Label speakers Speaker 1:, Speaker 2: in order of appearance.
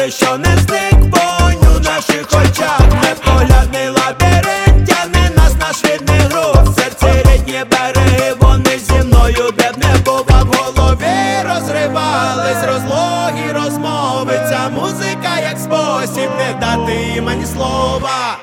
Speaker 1: добре, що не зник вогонь у наших очах. Непоглядний лабіринт тягне нас наш рідний грув. Серце рідні береги, вони зі мною, де б не бува. В голові розривались розлогі розмови. Ця музика як спосіб не дати їм ані слова.